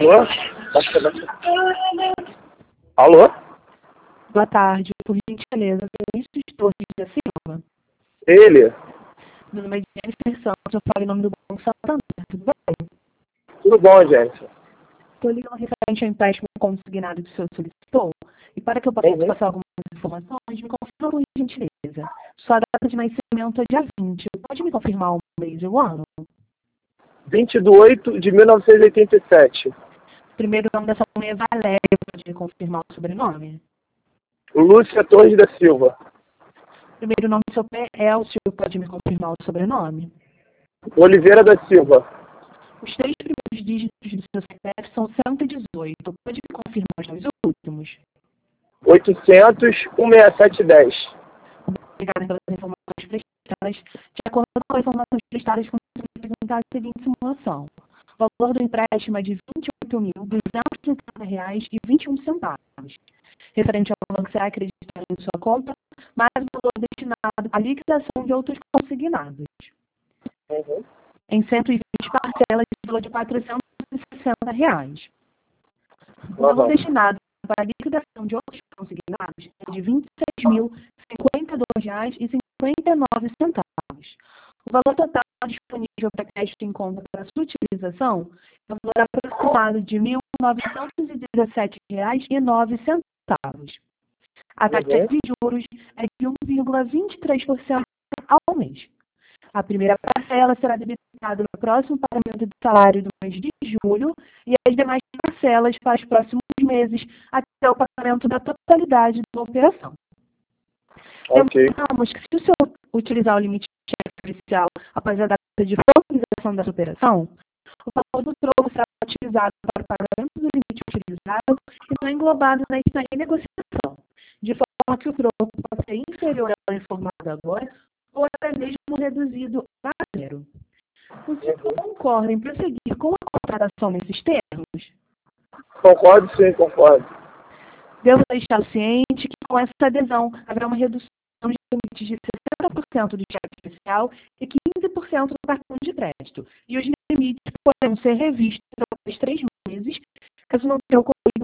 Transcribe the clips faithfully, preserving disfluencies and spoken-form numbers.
Alô? Baixa, baixa. Alô? Boa tarde, por gentileza, Vinícius Torres da Silva. Ele? Meu nome é Jennifer Santos, eu falo em nome do Banco Santander, tudo bem? Tudo bom, gente? Estou ligando referente ao empréstimo consignado que o senhor solicitou, e para que eu possa Uhum. passar algumas informações, me confirma por gentileza. Sua data de nascimento é dia vinte, pode me confirmar o mês e o ano? vinte de oito de mil novecentos e oitenta e sete. O primeiro nome dessa mulher é Valéria, pode me confirmar o sobrenome? Lúcia Torres da Silva. O primeiro nome do seu pé é o senhor, pode me confirmar o sobrenome? Oliveira da Silva. Os três primeiros dígitos do seu C P F são cento e dezoito. Pode me confirmar os dois últimos? oitocentos, cento e sessenta e sete dez. Obrigada pelas informações prestadas. De acordo com as informações prestadas, consigo apresentar a seguinte simulação. O valor do empréstimo é de vinte e oito mil duzentos e trinta reais e vinte e um centavos. Referente ao valor que será acreditado em sua conta, mais o valor destinado à liquidação de outros consignados. Uhum. Em cento e vinte parcelas de valor de quatrocentos e sessenta reais. O valor Uhum. destinado para a liquidação de outros consignados é de vinte e seis mil cinquenta e dois reais e cinquenta e nove centavos. O valor total disponível para crédito em conta para sua utilização é um valor aproximado de mil novecentos e dezessete reais e nove centavos. A taxa Uhum. de juros é de um vírgula vinte e três por cento ao mês. A primeira parcela será debitada no próximo pagamento de salário do mês de julho e as demais parcelas para os próximos meses até o pagamento da totalidade da operação. Ok. Lembramos que se o senhor utilizar o limite de cheque especial após a data de formalização dessa operação, o valor do troco será utilizado para o pagamento do limite utilizado e não englobado nesta renegociação, de forma que o troco pode ser inferior ao informado agora ou até mesmo reduzido a zero. O senhor concorda em prosseguir com a contratação nesses termos? Concordo, sim, concordo. Devo deixar ciente que com essa adesão haverá uma redução de limites de sessenta por cento do cheque especial e quinze por cento do cartão de crédito. E os limites poderão ser revistos após três meses, caso não tenha ocorrido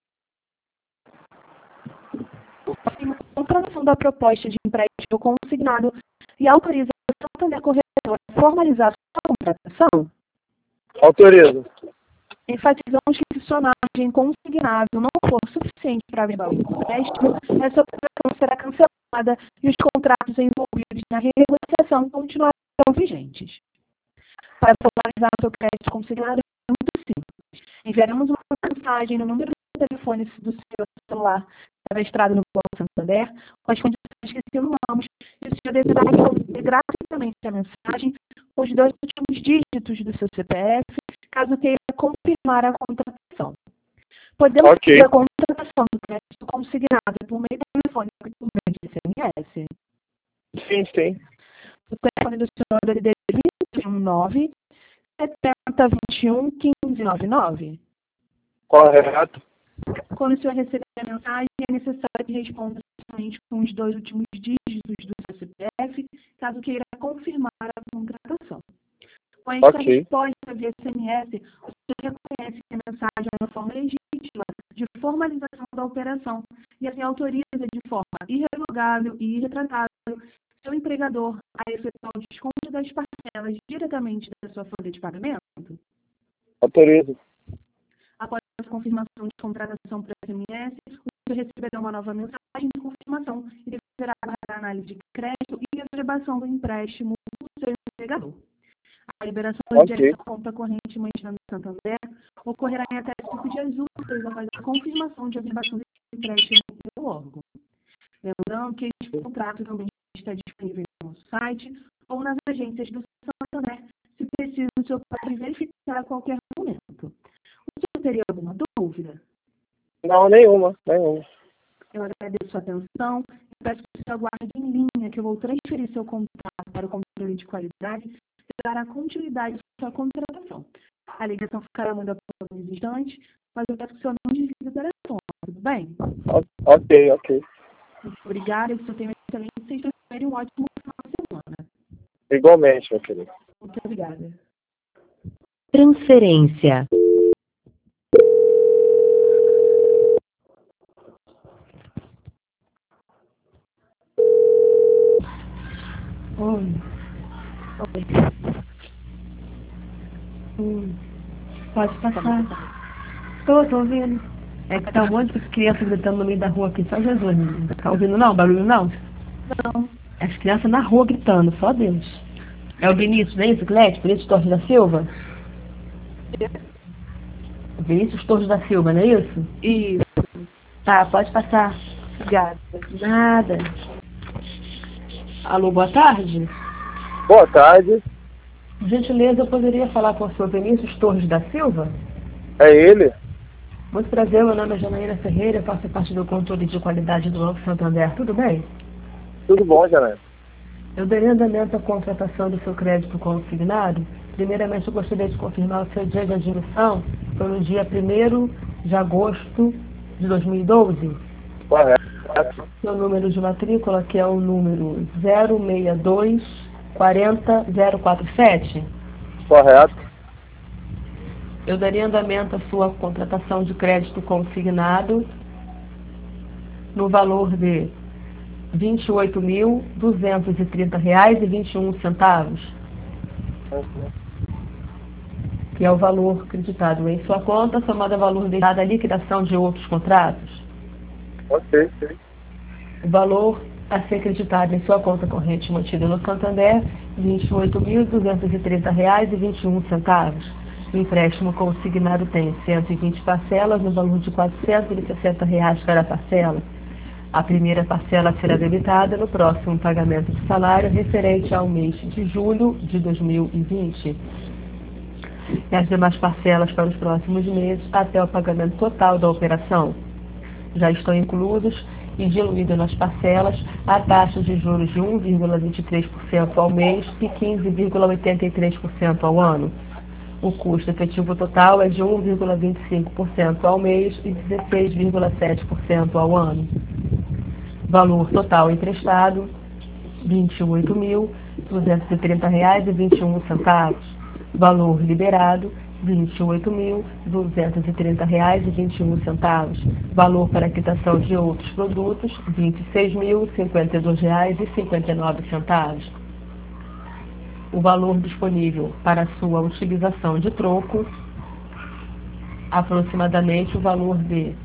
a contratação da proposta de empréstimo consignado e autoriza a Santander Corretora a formalizar sua contratação. Autorizo. Enfatizamos que se personagem consignável não for suficiente para averbar o empréstimo, essa operação será cancelada e os contratos envolvidos na renegociação continuarão vigentes. Para formalizar seu crédito consignado é muito simples. Enviaremos uma mensagem no número de telefone do seu celular cadastrado no Banco Santander com as condições que simulamos e o senhor deverá responder gratuitamente a mensagem com os dois últimos dígitos do seu C P F, caso queira confirmar a contratação. Podemos Ok. fazer a contratação do crédito consignado por meio telefônico e por meio de S M S. Sim, sim. O telefone do senhor é D D dois um nove, setenta, vinte e um, quinze, noventa e nove. Correto. Quando o senhor receber a mensagem, é necessário que responda somente com os dois últimos dígitos do seu C P F, caso queira confirmar a contratação. Com esta Ok. resposta via S M S, o senhor reconhece que a mensagem é uma forma legítima de formalização da operação e assim autoriza de forma irrevogável e irretratável seu empregador a efetuar o desconto das parcelas diretamente da sua folha de pagamento. Autorizo. Após a confirmação de contratação por S M S, o senhor receberá uma nova mensagem de confirmação e deverá aguardar a análise de crédito e a aprovação do empréstimo do seu empregador. A liberação Ok. de direito à conta corrente mantida no Santander ocorrerá em até cinco dias úteis após a confirmação de averbação do empréstimo pelo órgão. Lembrando que este contrato também está disponível no nosso site ou nas agências do Santander, se preciso o senhor pode verificar a qualquer momento. O senhor teria alguma dúvida? Não, nenhuma, nenhuma. Eu agradeço a sua atenção e peço que o senhor aguarde em linha, que eu vou transferir seu contato para o controle de qualidade e dará continuidade à sua contratação. A ligação ficará mandada por alguns instantes, mas eu peço que o senhor não desligue o telefone, tudo bem? O- Ok, ok. Muito obrigada e que o senhor tenha uma excelente sexta-feira e um ótimo final de semana. Igualmente, meu querido. Muito obrigada. Transferência. Hum, pode passar. Tô, tô ouvindo. É que tá um monte de criança gritando no meio da rua aqui, só Jesus. Não tá ouvindo não? Barulho não? Não. As crianças na rua gritando, só Deus. É o Vinícius, não é isso, Clédio? Vinícius Torres da Silva? Vinícius Torres da Silva, não é isso? Isso. Tá, pode passar. Obrigada. Nada. Alô, boa tarde. Boa tarde. Por gentileza, eu poderia falar com o senhor Vinícius Torres da Silva? É ele? Muito prazer, meu nome é Janaína Ferreira, faço parte do controle de qualidade do Banco Santander. Tudo bem? Tudo bom, Janaína? Eu darei andamento à contratação do seu crédito consignado. Primeiramente, eu gostaria de confirmar o seu dia de admissão. Foi no dia primeiro de agosto de dois mil e doze. Correto. Seu número de matrícula, que é o número zero seis dois quatro zero zero quatro sete. Correto. Eu daria andamento à sua contratação de crédito consignado no valor de vinte e oito mil duzentos e trinta reais e vinte e um centavos, que é o valor acreditado em sua conta, somado ao valor destinado à liquidação de outros contratos. Ok. O valor a ser acreditado em sua conta corrente mantida no Santander, vinte e oito mil duzentos e trinta reais e vinte e um centavos. O empréstimo consignado tem cento e vinte parcelas no valor de quatrocentos e sessenta reais cada parcela. A primeira parcela será debitada no próximo pagamento de salário referente ao mês de julho de dois mil e vinte. E as demais parcelas para os próximos meses até o pagamento total da operação. Já estão inclusos e diluídos nas parcelas a taxa de juros de um vírgula vinte e três por cento ao mês e quinze vírgula oitenta e três por cento ao ano. O custo efetivo total é de um vírgula vinte e cinco por cento ao mês e dezesseis vírgula sete por cento ao ano. Valor total emprestado, vinte e oito mil duzentos e trinta reais e vinte e um centavos. Valor liberado, vinte e oito mil duzentos e trinta reais e vinte e um centavos. Valor para quitação de outros produtos, vinte e seis mil cinquenta e dois reais e cinquenta e nove centavos. O valor disponível para sua utilização de troco, aproximadamente o valor de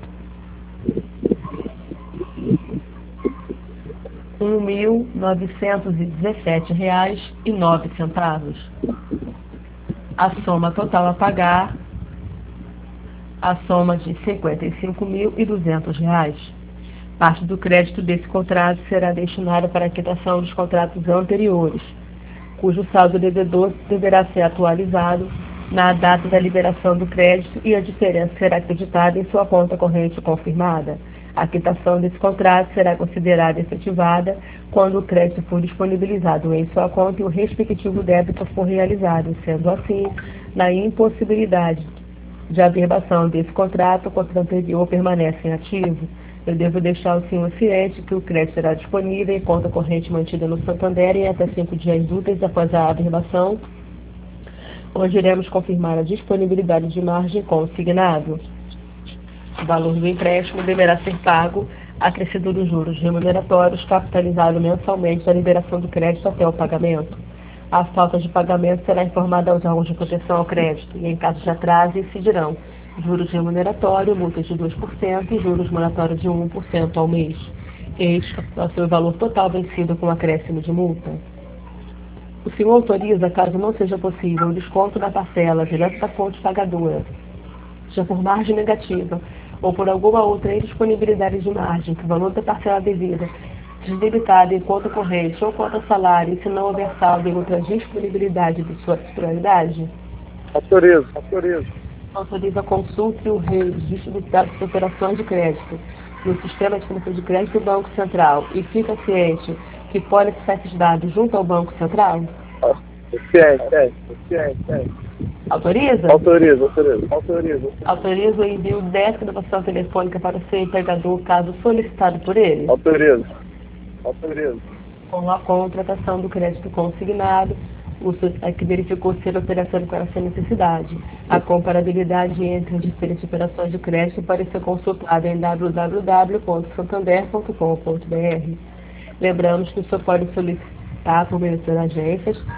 um mil novecentos e dezessete reais e nove centavos. A soma total a pagar, a soma de cinquenta e cinco mil e duzentos reais. Parte do crédito desse contrato será destinada para a quitação dos contratos anteriores, cujo saldo devedor deverá ser atualizado na data da liberação do crédito e a diferença será acreditada em sua conta corrente confirmada. A quitação desse contrato será considerada efetivada quando o crédito for disponibilizado em sua conta e o respectivo débito for realizado. Sendo assim, na impossibilidade de averbação desse contrato, o contrato anterior permanece em ativo. Eu devo deixar o senhor ciente que o crédito será disponível em conta corrente mantida no Santander em até cinco dias úteis após a averbação, onde iremos confirmar a disponibilidade de margem consignável. O valor do empréstimo deverá ser pago acrescido dos juros remuneratórios, capitalizado mensalmente da liberação do crédito até o pagamento. A falta de pagamento será informada aos órgãos de proteção ao crédito e, em caso de atraso, incidirão juros remuneratórios, multas de dois por cento e juros moratórios de um por cento ao mês. Este é o seu valor total vencido com acréscimo de multa. O senhor autoriza, caso não seja possível, o desconto da parcela direto da fonte pagadora, seja por margem negativa ou por alguma outra indisponibilidade de margem, que o valor da parcela devida seja debitado em conta corrente ou conta salário, e se não houver saldo em outra disponibilidade de sua titularidade? Autorizo, autorizo. Autoriza a consulta e o registro de dados de operações de crédito no Sistema de Fornecimento de Crédito do Banco Central e fica ciente que pode acessar esses dados junto ao Banco Central? Ciente, ciente, ciente, ciente. Autoriza? Autorizo, autorizo, autorizo. Autoriza o envio dessa gravação telefônica para o seu empregador, caso solicitado por ele? Autorizo, autorizo. Com a contratação do crédito consignado, o é que verificou se a operação com essa necessidade. A comparabilidade entre as diferentes operações de crédito pode ser consultada em w w w ponto santander ponto com ponto b r. Lembramos que o senhor pode solicitar por meio das agências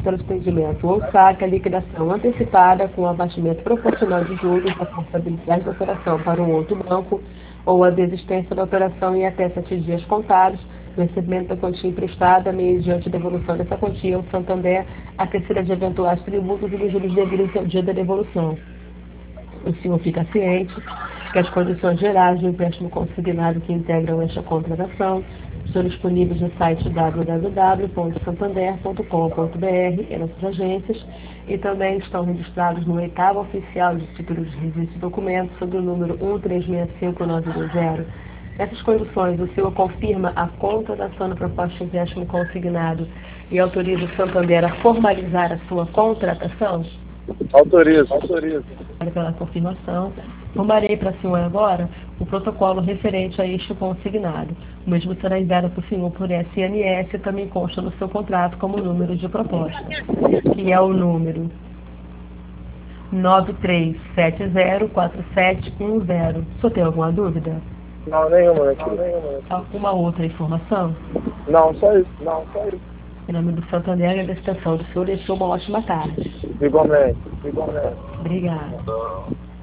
pelo expendimento ou saque, a liquidação antecipada com abatimento proporcional de juros da portabilidade da operação para um outro banco ou a desistência da operação em até sete dias contados, no recebimento da quantia emprestada, mediante devolução dessa quantia ao Santander, acrescida de eventuais tributos e dos juros devidos ao dia da devolução. O senhor fica ciente que as condições gerais do empréstimo consignado que integram esta contratação estão disponíveis no site w w w ponto santander ponto com ponto b r e nossas agências, e também estão registrados no oitavo oficial de títulos de registro e documentos sob o número um três seis cinco nove dois zero. Nessas condições, o senhor confirma a contratação da proposta de empréstimo consignado e autoriza o Santander a formalizar a sua contratação? Autorizo, autorizo. Pela confirmação, formarei para o senhor agora o protocolo referente a este consignado. O mesmo será enviado para o senhor por S M S e também consta no seu contrato como número de proposta, que é o número nove três sete zero quatro sete um zero. O senhor tem alguma dúvida? Não, nenhuma, né, querido? Alguma outra informação? Não, só isso. Não, só isso. Em nome do Santander, a extensão do senhor, deixou uma ótima tarde. Igualmente, igualmente. Obrigada.